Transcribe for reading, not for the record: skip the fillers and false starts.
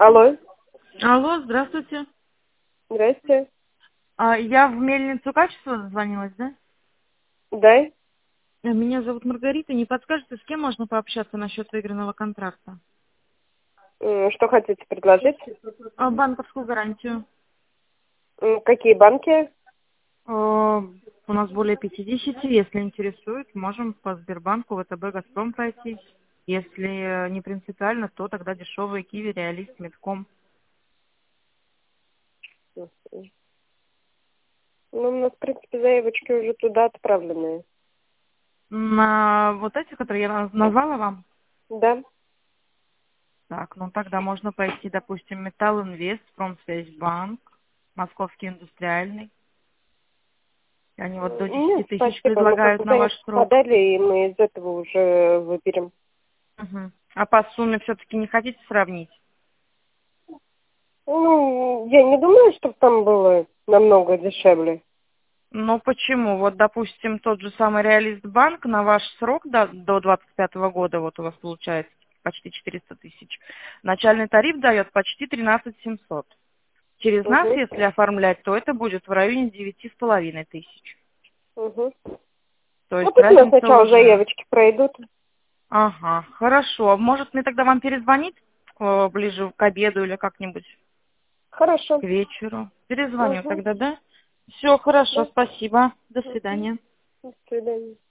Алло, Алло, здравствуйте. здрасте. Я в мельницу качества звонилась, да? Да? Меня зовут Маргарита. Не подскажете, с кем можно пообщаться насчет выигранного контракта? Что хотите предложить? Банковскую гарантию. Какие банки? У нас более 50. Если интересует, можем по Сбербанку, ВТБ, Газпром пройти. Если не принципиально, то тогда дешевые Киви, Реалист, Медком. Ну, у нас, в принципе, заявочки уже туда отправлены. На вот эти, которые я назвала вам? Да? Так, ну тогда можно пойти, допустим, Металл Инвест, Промсвязьбанк, Московский индустриальный. Они вот до Нет, 10 тысяч спасибо. Мы как предлагают бы на ваш заявку срок. подали, и мы из этого уже выберем. Мгм. А по сумме все-таки не хотите сравнить? Ну, я не думаю, чтобы там было намного дешевле. Ну почему? Вот, допустим, тот же самый Реалистбанк на ваш срок до 25 года, вот у вас получается почти 400 тысяч. Начальный тариф дает почти 13 700. Через нас, Угу, если оформлять, то это будет в районе 9,5 тысяч. угу. То Ну, есть пусть у нас разница сначала уже... заявочки пройдут. Ага, хорошо. Может, мне тогда вам перезвонить ближе к обеду или как-нибудь Хорошо. к вечеру? Перезвоню Угу. тогда, да? Все, хорошо, Да. спасибо. До Угу. свидания. До свидания.